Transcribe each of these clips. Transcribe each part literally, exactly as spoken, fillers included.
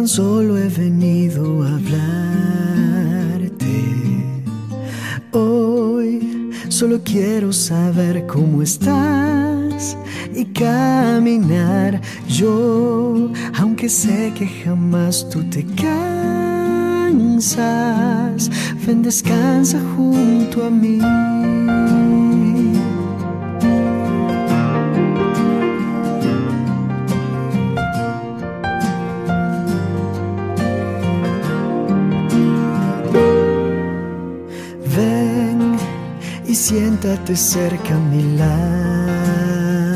tan solo he venido a hablarte. Hoy solo quiero saber cómo estás y caminar. Yo, aunque sé que jamás tú te cansas, ven, descansa junto a mí. Ven y siéntate cerca a mi lado.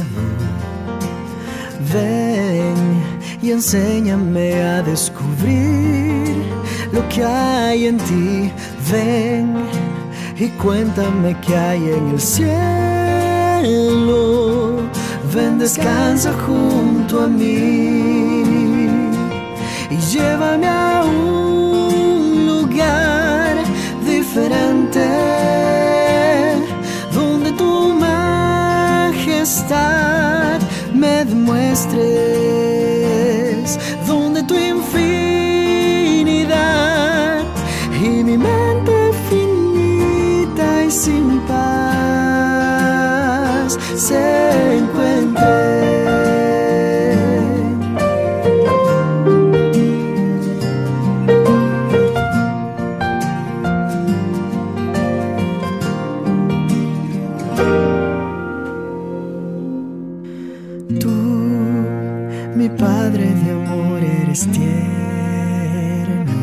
Ven y enséñame a descubrir lo que hay en ti. Ven y cuéntame qué hay en el cielo. Ven, descansa junto a mí y llévame a un lugar diferente, donde tu majestad me demuestres, donde tu infinidad y mi mente finita y sin paz se encuentren. Tú, mi Padre de amor, eres tierno.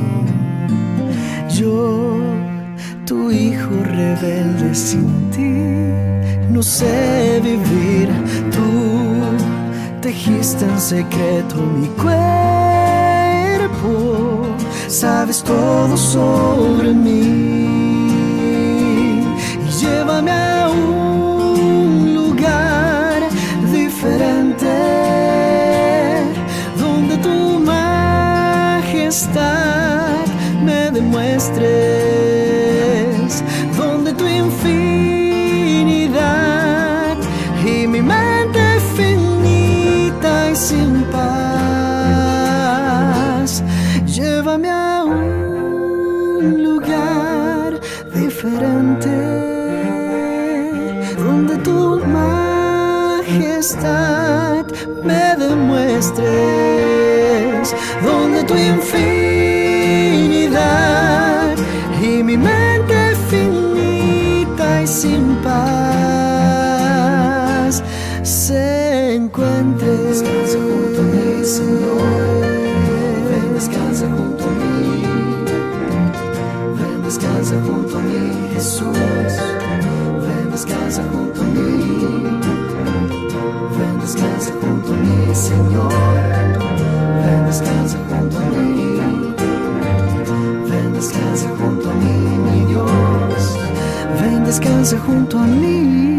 Yo, tu hijo rebelde, sin ti no sé vivir. Tú tejiste en secreto mi cuerpo, sabes todo sobre mí. Y llévame a un lugar diferente, donde tu majestad me demuestres, donde tu infinidad y mi mente finita y sin paz. Llévame a un lugar diferente, donde tu majestad me demuestres, donde tu infinidad y mi mente finita y sin paz se encuentren. Descansa junto a mí, Señor. Ven, descansa junto a mí. Ven, descansa junto a mí, Jesús. Ven, descansa junto a mí. Ven, descansa junto a mí, Señor. Ven, descansa junto a mí. Ven, descansa junto a mí, mi Dios. Ven, descansa junto a mí.